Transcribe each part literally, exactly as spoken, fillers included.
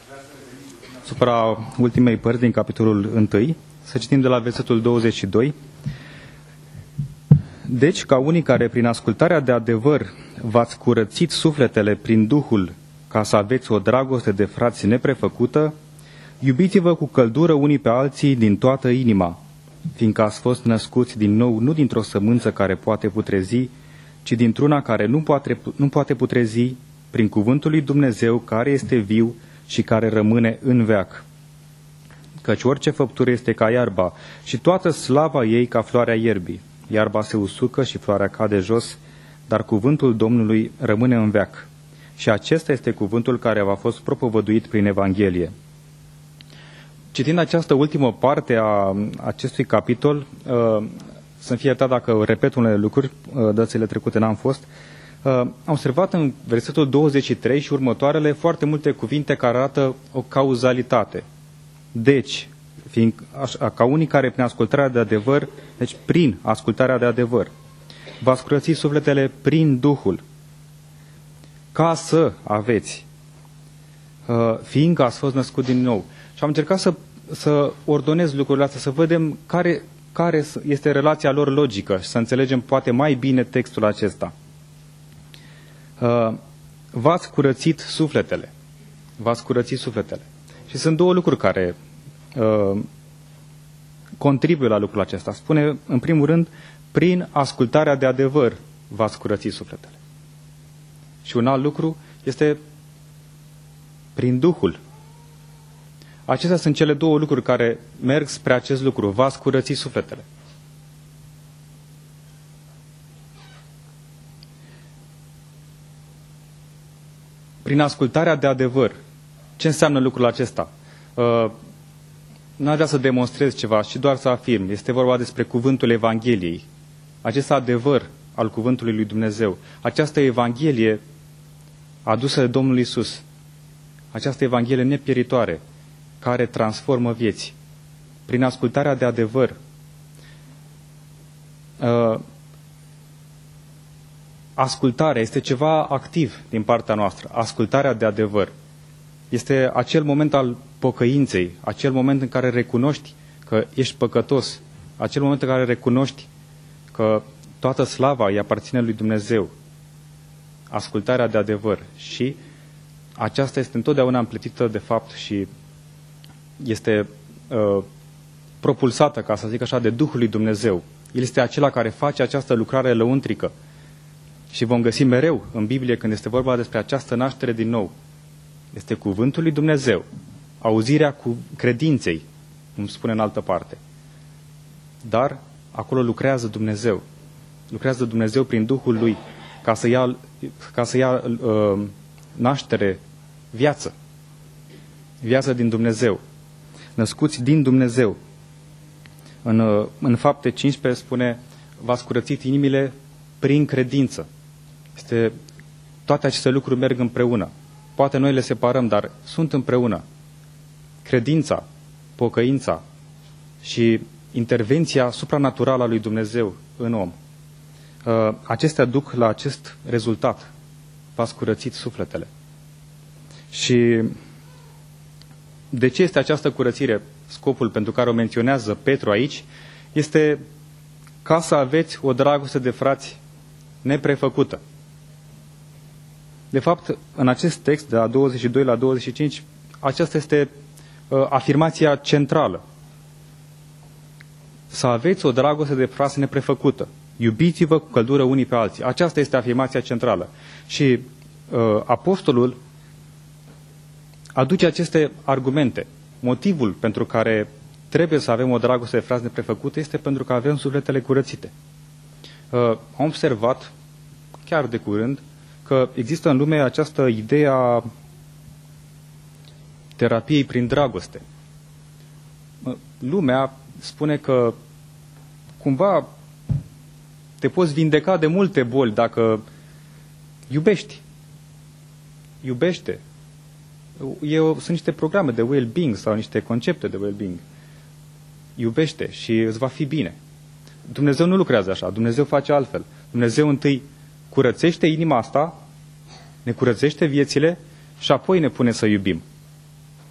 Supra ultimei părți din capitolul unu, să citim de la versetul douăzeci și doi. Deci, ca unii care prin ascultarea de adevăr v-ați curățit sufletele prin Duhul, ca să aveți o dragoste de frați neprefăcută, iubiți-vă cu căldură unii pe alții din toată inima, fiindcă ați fost născuți din nou nu dintr-o sămânță care poate putrezi, ci dintr-una care nu poate, nu poate putrezi, prin cuvântul lui Dumnezeu care este viu și care rămâne în veac. Căci orice făptură este ca iarba și toată slava ei ca floarea ierbii. Iarba se usucă și floarea cade jos, dar cuvântul Domnului rămâne în veac. Și acesta este cuvântul care v-a fost propovăduit prin Evanghelie. Citind această ultimă parte a acestui capitol, să-mi fie iertat dacă repet unele lucruri, dățile trecute n-am fost, am observat în versetul douăzeci și trei și următoarele foarte multe cuvinte care arată o cauzalitate. Deci, fiind, așa, ca unii care prin ascultarea de adevăr, deci prin ascultarea de adevăr, v-ați curățit sufletele prin Duhul, ca să aveți, fiindcă ați fost născut din nou. Și am încercat să, să ordonez lucrurile astea, să vedem care, care este relația lor logică și să înțelegem poate mai bine textul acesta. V-ați curățit sufletele. V-ați curățit sufletele. Și sunt două lucruri care uh, contribuie la lucrul acesta. Spune, în primul rând, prin ascultarea de adevăr v-ați curățit sufletele. Și un alt lucru este prin Duhul. Acestea sunt cele două lucruri care merg spre acest lucru. V-ați curățit sufletele. Prin ascultarea de adevăr. Ce înseamnă lucrul acesta? Uh, n-aș vrea să demonstrez ceva, ci doar să afirm. Este vorba despre cuvântul Evangheliei. Acest adevăr al cuvântului lui Dumnezeu. Această Evanghelie adusă de Domnul Iisus. Această Evanghelie nepieritoare, care transformă vieți. Prin ascultarea de adevăr. Uh, ascultarea este ceva activ din partea noastră. Ascultarea de adevăr. Este acel moment al pocăinței, acel moment în care recunoști că ești păcătos, acel moment în care recunoști că toată slava îi aparține lui Dumnezeu. Ascultarea de adevăr. Și aceasta este întotdeauna împletită de fapt și este uh, propulsată, ca să zic așa, de Duhul lui Dumnezeu. El este acela care face această lucrare lăuntrică. Și vom găsi mereu în Biblie, când este vorba despre această naștere din nou, este cuvântul lui Dumnezeu, auzirea cu credinței, cum spune în altă parte. Dar acolo lucrează Dumnezeu. Lucrează Dumnezeu prin Duhul Lui ca să ia, ca să ia uh, naștere, viață. Viață din Dumnezeu. Născuți din Dumnezeu. În, uh, în Fapte cincisprezece spune, v-ați curățit inimile prin credință. Este, toate aceste lucruri merg împreună. Poate noi le separăm, dar sunt împreună. Credința, pocăința și intervenția supranaturală a lui Dumnezeu în om. Acestea duc la acest rezultat. V-ați curățit sufletele. Și de ce este această curățire? Scopul pentru care o menționează Petru aici este ca să aveți o dragoste de frați neprefăcută. De fapt, în acest text, de la douăzeci și doi la douăzeci și cinci, aceasta este uh, afirmația centrală. Să aveți o dragoste de frați neprefăcută. Iubiți-vă cu căldură unii pe alții. Aceasta este afirmația centrală. Și uh, apostolul aduce aceste argumente. Motivul pentru care trebuie să avem o dragoste de frați neprefăcută este pentru că avem sufletele curățite. Uh, am observat, chiar de curând, că există în lume această idee a terapiei prin dragoste. Lumea spune că cumva te poți vindeca de multe boli dacă iubești. Iubește. Eu, sunt niște programe de well-being sau niște concepte de well-being. Iubește și îți va fi bine. Dumnezeu nu lucrează așa. Dumnezeu face altfel. Dumnezeu întâi curățește inima asta, ne curățește viețile și apoi ne pune să iubim.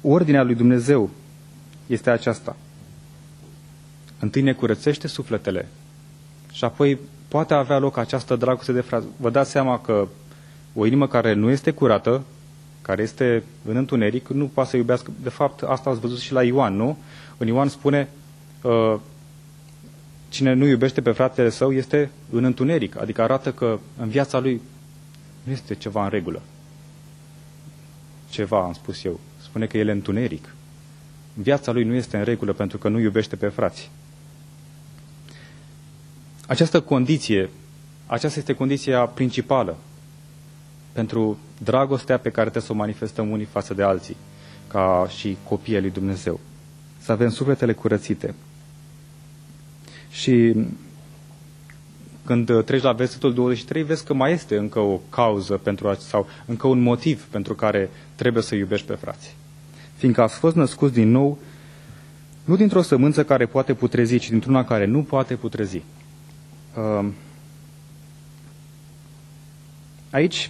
ordinea lui Dumnezeu este aceasta. Întâi ne curățește sufletele și apoi poate avea loc această dragoste de frați. Vă dați seama că o inimă care nu este curată, care este în întuneric, nu poate să iubească. De fapt, asta ați văzut și la Ioan, nu? În Ioan spune, uh, cine nu iubește pe fratele său este în întuneric, adică arată că în viața lui nu este ceva în regulă. Ceva, am spus eu. Spune că el e întuneric. Viața lui nu este în regulă pentru că nu iubește pe frați. Această condiție, aceasta este condiția principală pentru dragostea pe care trebuie să o manifestăm unii față de alții, ca și copiii lui Dumnezeu. Să avem sufletele curățite. Și când treci la versetul douăzeci și trei, vezi că mai este încă o cauză pentru, sau încă un motiv pentru care trebuie să iubești pe frați. Fiindcă ați fost născuți din nou, nu dintr-o sămânță care poate putrezi, ci dintr-una care nu poate putrezi. Aici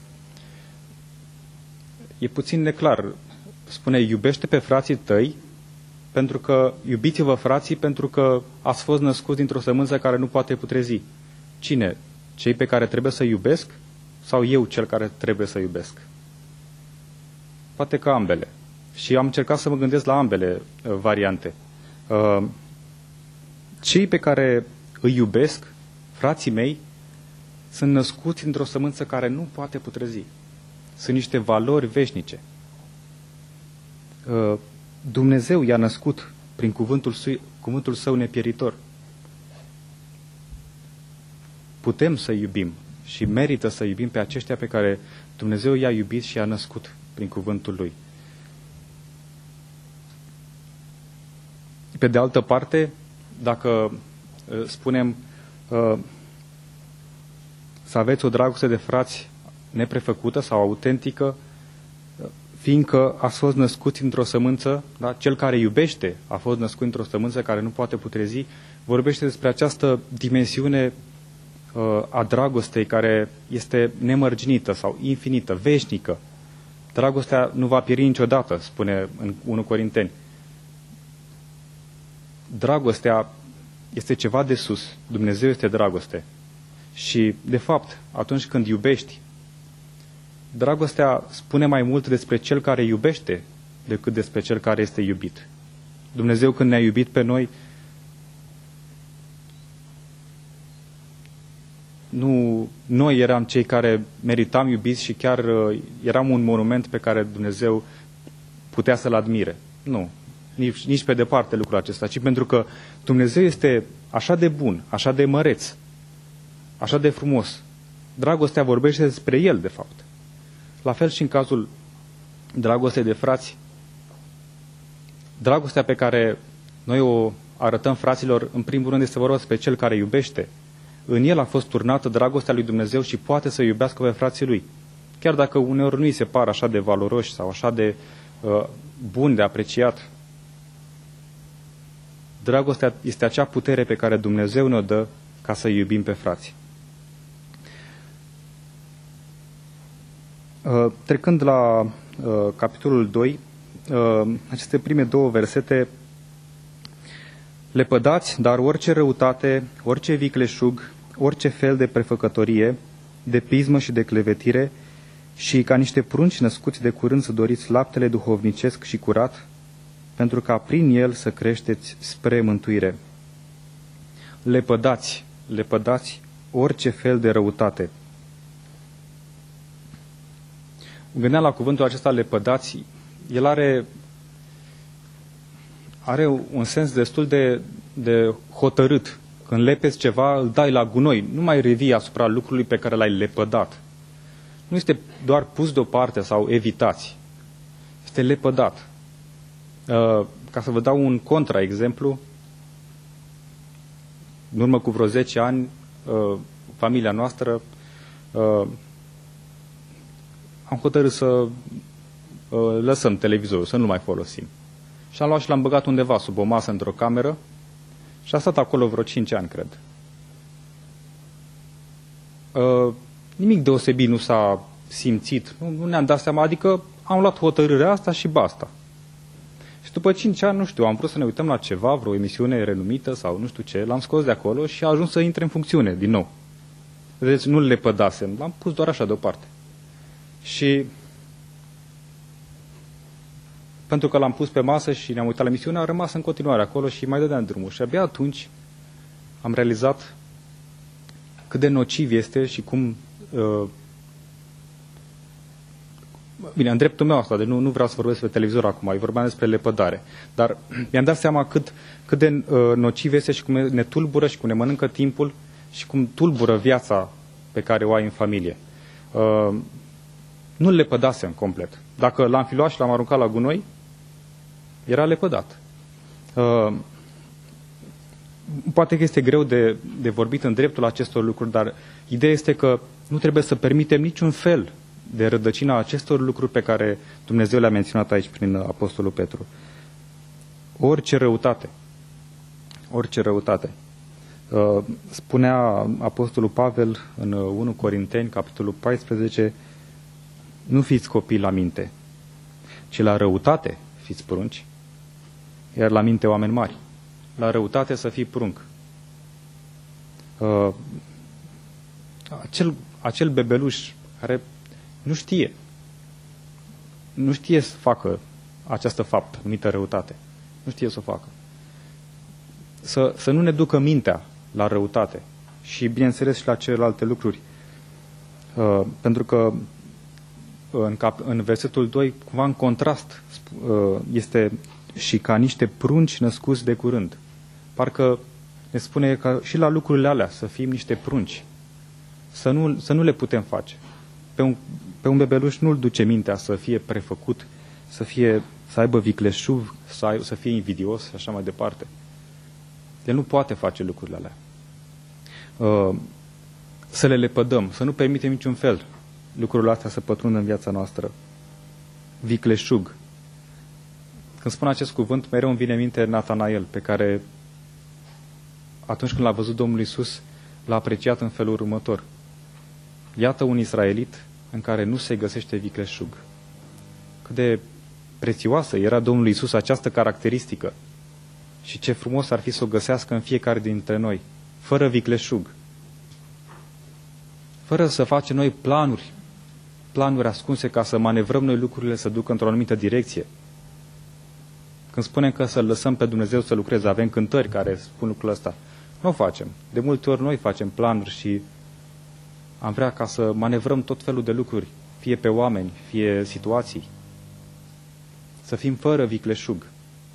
e puțin neclar. Spune, iubește pe frații tăi, pentru că, iubiți-vă frații, pentru că ați fost născuți dintr-o sămânță care nu poate putrezi. Cine? Cei pe care trebuie să iubesc? Sau eu cel care trebuie să iubesc? Poate că ambele. Și am încercat să mă gândesc la ambele uh, variante. Uh, cei pe care îi iubesc, frații mei, sunt născuți într-o sămânță care nu poate putrezi. Sunt niște valori veșnice. Uh, Dumnezeu i-a născut prin cuvântul, sui, cuvântul său nepieritor. Putem să iubim și merită să iubim pe aceștia pe care Dumnezeu i-a iubit și i-a născut prin cuvântul lui. Pe de altă parte, dacă uh, spunem uh, să aveți o dragoste de frați neprefăcută sau autentică, fiindcă ați fost născuți într-o sămânță, da? Cel care iubește a fost născut într-o sămânță care nu poate putrezi, vorbește despre această dimensiune uh, a dragostei care este nemărginită sau infinită, veșnică. Dragostea nu va pieri niciodată, spune în întâi Corinteni. Dragostea este ceva de sus. Dumnezeu este dragoste. Și, de fapt, atunci când iubești, dragostea spune mai mult despre cel care iubește decât despre cel care este iubit. Dumnezeu, când ne-a iubit pe noi, nu noi eram cei care meritam iubiți și chiar uh, eram un monument pe care Dumnezeu putea să-l admire. Nu, nici, nici pe departe lucrul acesta, ci pentru că Dumnezeu este așa de bun, așa de măreț, așa de frumos. Dragostea vorbește despre El, de fapt. La fel și în cazul dragostei de frați. Dragostea pe care noi o arătăm fraților, în primul rând este vorba despre Cel care iubește. În El a fost turnată dragostea lui Dumnezeu și poate să iubească pe frații Lui. Chiar dacă uneori nu îi se par așa de valoroși sau așa de uh, buni de apreciat. Dragostea este acea putere pe care Dumnezeu ne-o dă ca să iubim pe frați. Uh, trecând la uh, capitolul doi, uh, aceste prime două versete, lepădați, dar orice răutate, orice vicleșug, orice fel de prefăcătorie, de pismă și de clevetire, și ca niște prunci născuți de curând să doriți laptele duhovnicesc și curat, pentru ca prin el să creșteți spre mântuire. Lepădați, lepădați orice fel de răutate. Gândeam la cuvântul acesta lepădați, el are, are un sens destul de, de hotărât. Când lepeți ceva, îl dai la gunoi, nu mai revii asupra lucrului pe care l-ai lepădat. Nu este doar pus deoparte sau evitați. Este lepădat. Ca să vă dau un contraexemplu, în urmă cu vreo zece ani, familia noastră am hotărât să lăsăm televizorul, să nu mai folosim. Și am luat și l-am băgat undeva sub o masă într-o cameră și a stat acolo vreo cinci ani, cred. Nimic deosebit nu s-a simțit, nu ne-am dat seama, adică am luat hotărârea asta și basta. Și după cinci ani, nu știu, am vrut să ne uităm la ceva, vreo emisiune renumită sau nu știu ce, l-am scos de acolo și a ajuns să intre în funcțiune din nou. Deci nu le pădasem, l-am pus doar așa deoparte. Și pentru că l-am pus pe masă și ne-am uitat la emisiune, a rămas în continuare acolo și mai dădeam drumul. Și abia atunci am realizat cât de nociv este și cum... Uh, bine, în dreptul meu asta, de nu, nu vreau să vorbesc pe televizor acum, îi vorbeam despre lepădare, dar mi-am dat seama cât, cât de uh, nociv este și cum ne tulbură și cum ne mănâncă timpul și cum tulbură viața pe care o ai în familie. Uh, nu le lepădasem complet. Dacă l-am fi luat și l-am aruncat la gunoi, era lepădat. Uh, poate că este greu de, de vorbit în dreptul acestor lucruri, dar ideea este că nu trebuie să permitem niciun fel de rădăcina acestor lucruri pe care Dumnezeu le-a menționat aici prin Apostolul Petru. Orice răutate, orice răutate. Uh, spunea Apostolul Pavel în unu Corinteni, capitolul paisprezece, nu fiți copii la minte, ci la răutate fiți prunci, iar la minte oameni mari. La răutate să fii prunc. Uh, acel, acel bebeluș care nu știe, nu știe să facă această faptă numită răutate. Nu știe să o facă. Să, să nu ne ducă mintea la răutate și, bineînțeles, și la celelalte lucruri. Uh, pentru că în, cap, în versetul doi, cumva în contrast, uh, este și ca niște prunci născuți de curând. Parcă ne spune că și la lucrurile alea să fim niște prunci. Să nu, să nu le putem face. Pe un, pe un bebeluș nu-l duce mintea să fie prefăcut, să, fie, să aibă vicleșug, să, ai, să fie invidios și așa mai departe. El nu poate face lucrurile alea. Uh, să le lepădăm, să nu permitem niciun fel lucrurile astea să pătrundă în viața noastră. Vicleșug. Când spun acest cuvânt, mereu îmi vine în minte Natanael, pe care atunci când l-a văzut Domnul Iisus, l-a apreciat în felul următor. Iată un israelit în care nu se găsește vicleșug. Cât de prețioasă era Domnul Iisus această caracteristică și ce frumos ar fi să o găsească în fiecare dintre noi, fără vicleșug. Fără să facem noi planuri, planuri ascunse ca să manevrăm noi lucrurile să ducă într-o anumită direcție. Când spunem că să-L lăsăm pe Dumnezeu să lucreze, avem cântări care spun lucrul ăsta. Nu o facem. De multe ori noi facem planuri și am vrea ca să manevrăm tot felul de lucruri, fie pe oameni, fie situații. Să fim fără vicleșug.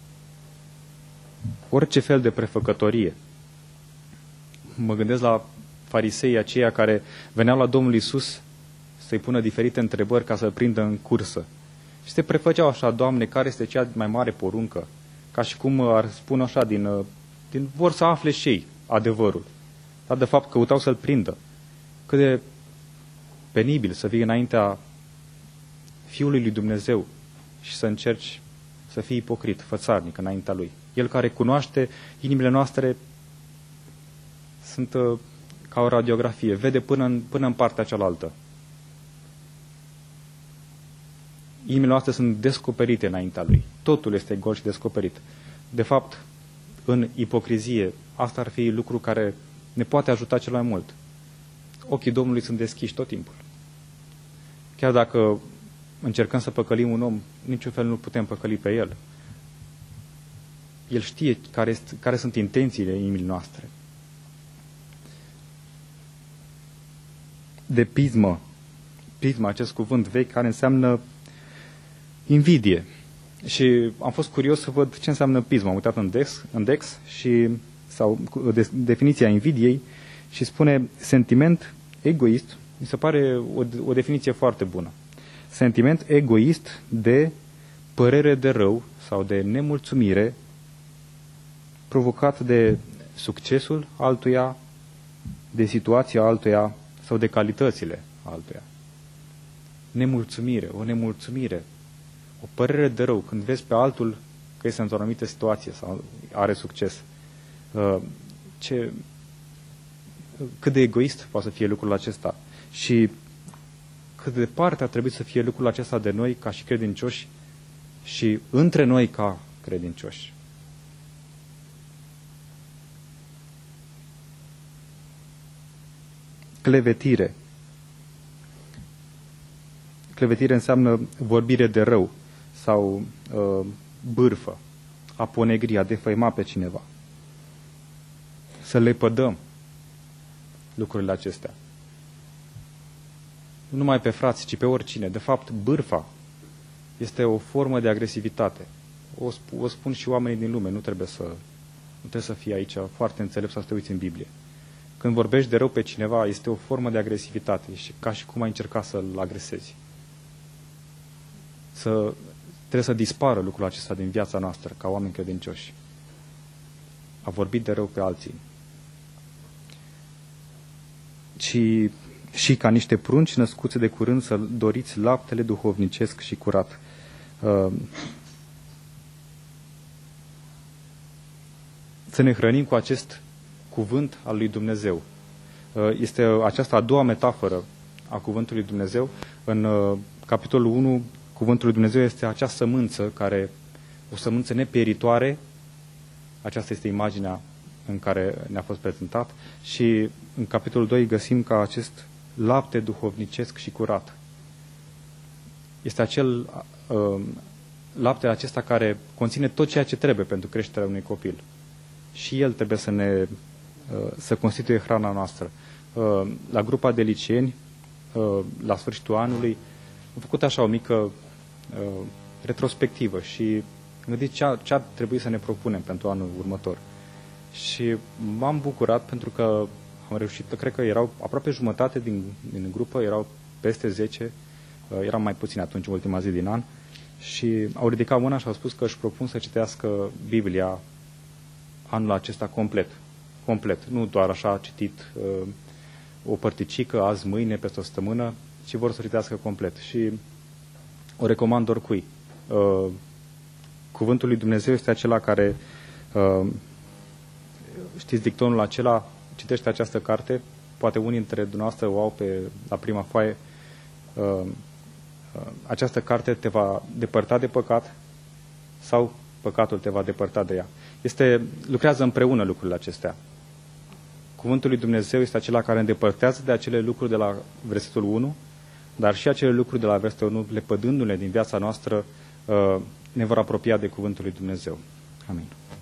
Orice fel de prefăcătorie. Mă gândesc la fariseii aceia care veneau la Domnul Iisus să-i pună diferite întrebări ca să-L prindă în cursă. Și se prefăceau așa, Doamne, care este cea mai mare poruncă? Ca și cum ar spune așa, din, din vor să afle și ei adevărul. Dar de fapt căutau să-L prindă. Cât de penibil să vii înaintea Fiului lui Dumnezeu și să încerci să fii ipocrit, fățarnic înaintea Lui. El care cunoaște inimile noastre sunt uh, ca o radiografie, vede până în, până în partea cealaltă. Inimile noastre sunt descoperite înaintea Lui. Totul este gol și descoperit. De fapt, în ipocrizie, asta ar fi lucru care ne poate ajuta cel mai mult. Ochii Domnului sunt deschiși tot timpul. Chiar dacă încercăm să păcălim un om, niciun fel nu putem păcăli pe el. El știe care, este, care sunt intențiile inimii noastre. De pismă, pismă, acest cuvânt vechi care înseamnă invidie. Și am fost curios să văd ce înseamnă pismă. Am uitat în Dex, în Dex și, sau de, definiția invidiei și spune sentiment egoist. Mi se pare o, o definiție foarte bună. Sentiment egoist de părere de rău sau de nemulțumire provocat de succesul altuia, de situația altuia sau de calitățile altuia. Nemulțumire, o nemulțumire, o părere de rău când vezi pe altul că este într-o anumită situație sau are succes. Ce, cât de egoist poate să fie lucrul acesta și cât de departe ar trebui să fie lucrul acesta de noi ca și credincioși și între noi ca credincioși. Clevetire. Clevetire înseamnă vorbire de rău sau uh, bârfă, a ponegri, a defăima pe cineva. Să le pădăm lucrurile acestea. Nu numai pe frați, ci pe oricine. De fapt, bârfa este o formă de agresivitate. O, sp- o spun și oamenii din lume, nu trebuie să, nu trebuie să fii aici foarte înțelept sau să te uiți în Biblie. Când vorbești de rău pe cineva, este o formă de agresivitate, și ca și cum ai încerca să-l agresezi. Să, trebuie să dispară lucrul acesta din viața noastră, ca oameni credincioși. A vorbit de rău pe alții. Și, și ca niște prunci născuți de curând să doriți laptele duhovnicesc și curat. Să ne hrănim cu acest cuvânt al lui Dumnezeu. Este aceasta a doua metaforă a cuvântului Dumnezeu. În capitolul unu, cuvântul lui Dumnezeu este acea sămânță, care, o sămânță nepieritoare. Aceasta este imaginea în care ne-a fost prezentat. Și în capitolul doi găsim ca acest lapte duhovnicesc și curat. Este acel uh, lapte acesta care conține tot ceea ce trebuie pentru creșterea unui copil. Și el trebuie să ne uh, să constituie hrana noastră. Uh, la grupa de liceeni, uh, la sfârșitul anului, am făcut așa o mică uh, retrospectivă și am gândit ce, ce ar trebui să ne propunem pentru anul următor. Și m-am bucurat pentru că am reușit, cred că erau aproape jumătate din, din grupă, erau peste zece, uh, eram mai puțini atunci, în ultima zi din an, și au ridicat mâna și au spus că își propun să citească Biblia anul acesta complet. Complet. Nu doar așa a citit uh, o părticică, azi, mâine, peste o săptămână, ci vor să citească complet. Și o recomand oricui. Uh, cuvântul lui Dumnezeu este acela care, uh, știți, dictonul acela, citește această carte, poate unii dintre dumneavoastră o au pe, la prima foaie. Uh, uh, această carte te va depărta de păcat sau păcatul te va depărta de ea. Este, lucrează împreună lucrurile acestea. Cuvântul lui Dumnezeu este acela care îndepărtează de acele lucruri de la versetul unu, dar și acele lucruri de la versetul unu, lepădându-le din viața noastră, ne vor apropia de cuvântul lui Dumnezeu. Amin.